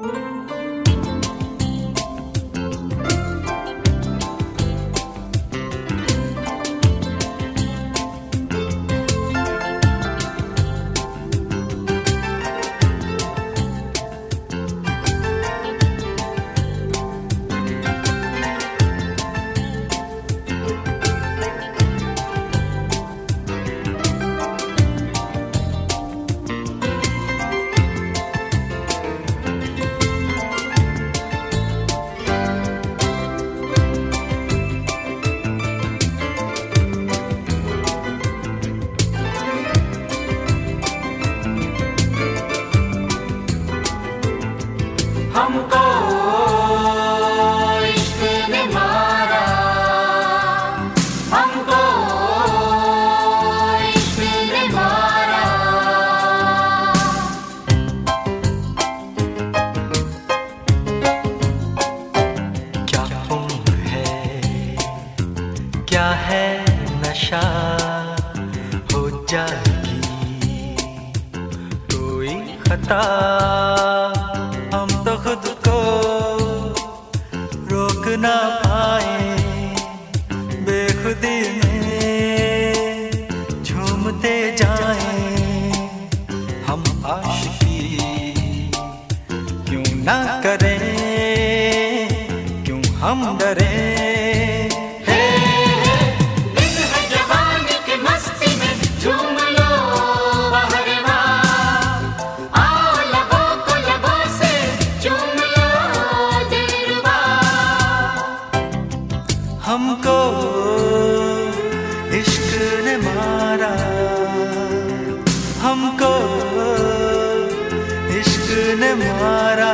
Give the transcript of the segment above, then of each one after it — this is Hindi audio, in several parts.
हमको इश्क ने मारा, हमको इश्क ने मारा। क्या उम्र है, क्या है नशा, हो जाएगी कोई खता। हम तो खुद को रोक ना पाए, बेखुदी में झूमते जाएं। हम आशिकी क्यों ना करें, क्यों हम डरें। हमको इश्क ने मारा, हमको इश्क ने मारा।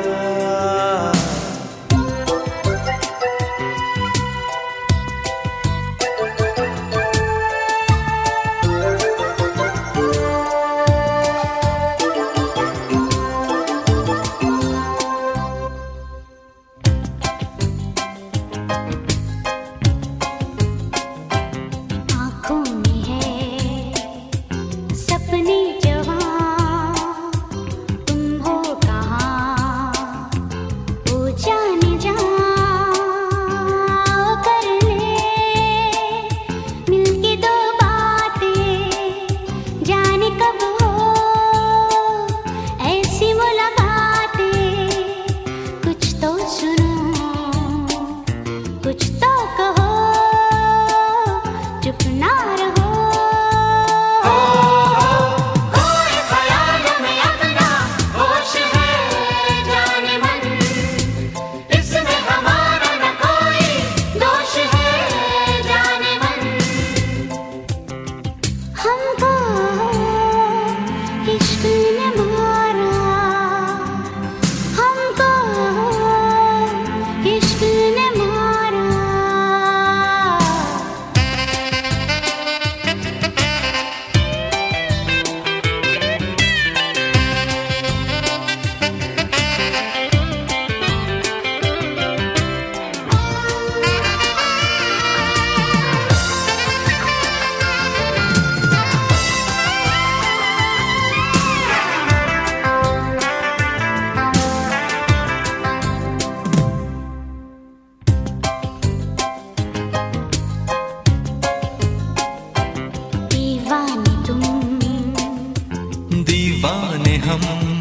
दीवाने हम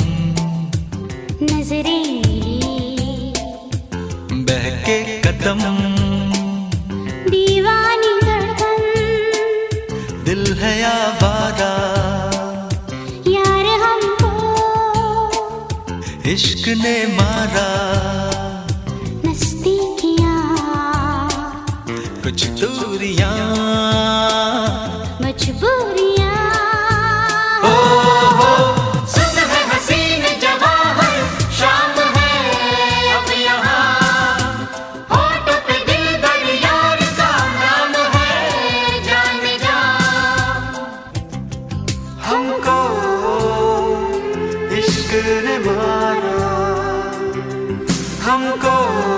नजरें बहके कदम, दीवानी धड़कन, दिल है आवारा। यार हमको इश्क ने मारा, नज़दीकियाँ कुछ दूरियां मजबूरियाँ। हमको इश्क ने मारा, हमको